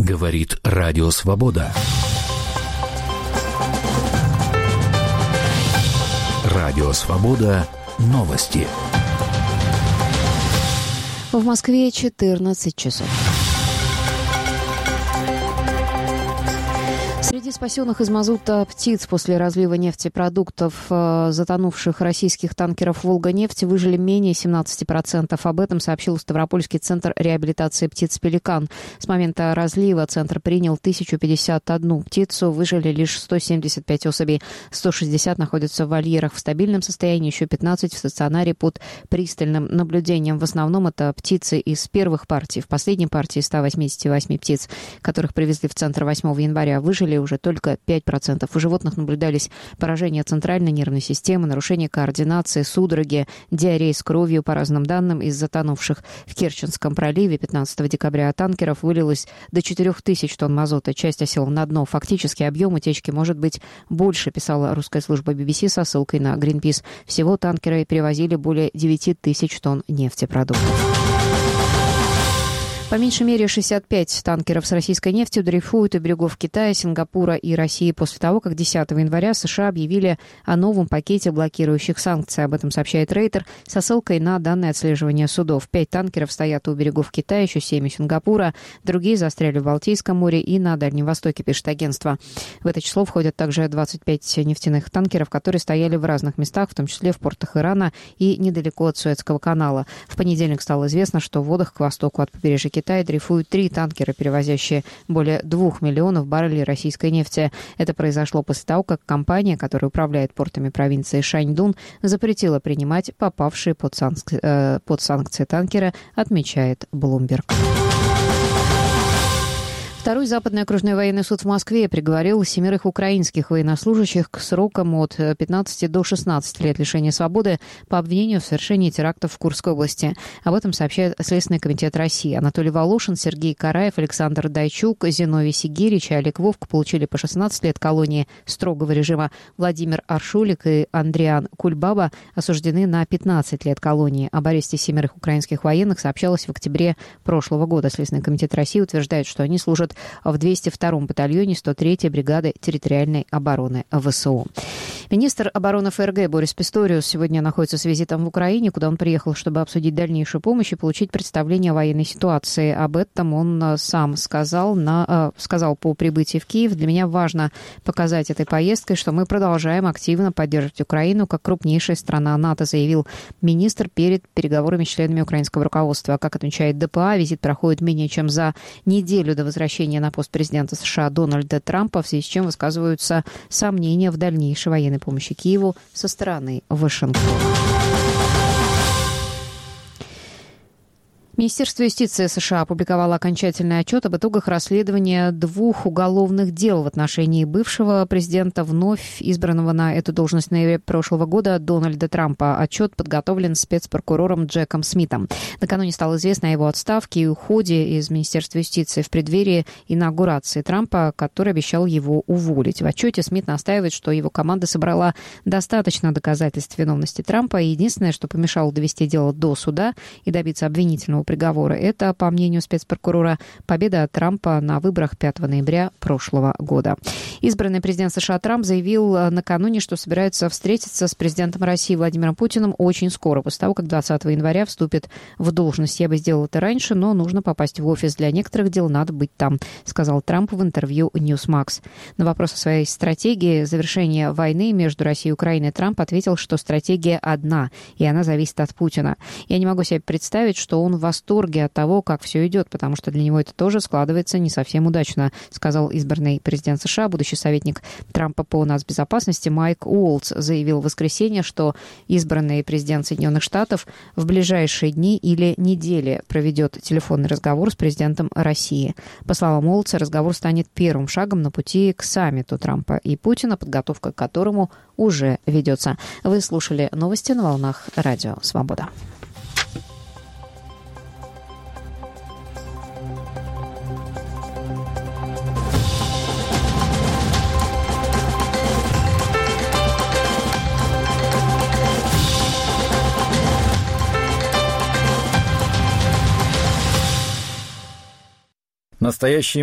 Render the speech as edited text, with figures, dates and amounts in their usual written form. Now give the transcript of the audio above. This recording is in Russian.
Говорит Радио Свобода. Радио Свобода. Новости. В Москве 14 часов. Среди спасенных из мазута птиц после разлива нефтепродуктов затонувших российских танкеров «Волга-нефть» выжили менее 17%. Об этом сообщил Ставропольский центр реабилитации птиц «Пеликан». С момента разлива центр принял 1051 птицу, выжили лишь 175 особей. 160 находятся в вольерах в стабильном состоянии, еще 15 в стационаре под пристальным наблюдением. В основном это птицы из первых партий. В последней партии 188 птиц, которых привезли в центр 8 января, выжили уже только 5%. У животных наблюдались поражение центральной нервной системы, нарушение координации, судороги, диарея с кровью. По разным данным, из затонувших в Керченском проливе 15 декабря танкеров вылилось до 4000 тонн мазута. Часть осела на дно. Фактически объем утечки может быть больше, писала русская служба BBC со ссылкой на Greenpeace. Всего танкеры перевозили более 9000 тонн нефтепродуктов. По меньшей мере 65 танкеров с российской нефтью дрейфуют у берегов Китая, Сингапура и России после того, как 10 января США объявили о новом пакете блокирующих санкций. Об этом сообщает Рейтер со ссылкой на данные отслеживания судов. 5 танкеров стоят у берегов Китая, еще 7 у Сингапура, другие застряли в Балтийском море и на Дальнем Востоке, пишет агентство. В это число входят также 25 нефтяных танкеров, которые стояли в разных местах, в том числе в портах Ирана и недалеко от Суэцкого канала. В понедельник стало известно, что в водах к востоку от побережья Китая дрейфуют 3 танкера, перевозящие более 2 миллионов баррелей российской нефти. Это произошло после того, как компания, которая управляет портами провинции Шаньдун, запретила принимать попавшие под санкции танкеры, отмечает Bloomberg. Второй Западный окружной военный суд в Москве приговорил 7 украинских военнослужащих к срокам от 15 до 16 лет лишения свободы по обвинению в совершении терактов в Курской области. Об этом сообщает Следственный комитет России. Анатолий Волошин, Сергей Караев, Александр Дайчук, Зиновий Сигирич и Олег Вовк получили по 16 лет колонии строгого режима. Владимир Аршулик и Андриан Кульбаба осуждены на 15 лет колонии. Об аресте 7 украинских военных сообщалось в октябре прошлого года. Следственный комитет России утверждает, что они служат в 202-м батальоне 103-й бригады территориальной обороны ВСУ. Министр обороны ФРГ Борис Писториус сегодня находится с визитом в Украине, куда он приехал, чтобы обсудить дальнейшую помощь и получить представление о военной ситуации. Об этом он сам сказал по прибытии в Киев. Для меня важно показать этой поездкой, что мы продолжаем активно поддерживать Украину как крупнейшая страна НАТО, заявил министр перед переговорами с членами украинского руководства. Как отмечает ДПА, визит проходит менее чем за неделю до возвращения на пост президента США Дональда Трампа, в связи с чем высказываются сомнения в дальнейшей военной помощи Киеву со стороны Вашингтона. Министерство юстиции США опубликовало окончательный отчет об итогах расследования 2 уголовных дел в отношении бывшего президента, вновь избранного на эту должность в ноябре прошлого года, Дональда Трампа. Отчет подготовлен спецпрокурором Джеком Смитом. Накануне стало известно о его отставке и уходе из Министерства юстиции в преддверии инаугурации Трампа, который обещал его уволить. В отчете Смит настаивает, что его команда собрала достаточно доказательств виновности Трампа, и единственное, что помешало довести дело до суда и добиться обвинительного приговора, это, по мнению спецпрокурора, победа Трампа на выборах 5 ноября прошлого года. Избранный президент США Трамп заявил накануне, что собирается встретиться с президентом России Владимиром Путиным очень скоро, после того, как 20 января вступит в должность. «Я бы сделал это раньше, но нужно попасть в офис. Для некоторых дел надо быть там», сказал Трамп в интервью Newsmax. На вопрос о своей стратегии завершения войны между Россией и Украиной Трамп ответил, что стратегия одна, и она зависит от Путина. «Я не могу себе представить, что он в восторге от того, как все идет, потому что для него это тоже складывается не совсем удачно», сказал избранный президент США. Будущий советник Трампа по нацбезопасности Майк Уолтс заявил в воскресенье, что избранный президент Соединенных Штатов в ближайшие дни или недели проведет телефонный разговор с президентом России. По словам Уолтса, разговор станет первым шагом на пути к саммиту Трампа и Путина, подготовка к которому уже ведется. Вы слушали новости на волнах Радио Свобода. Настоящий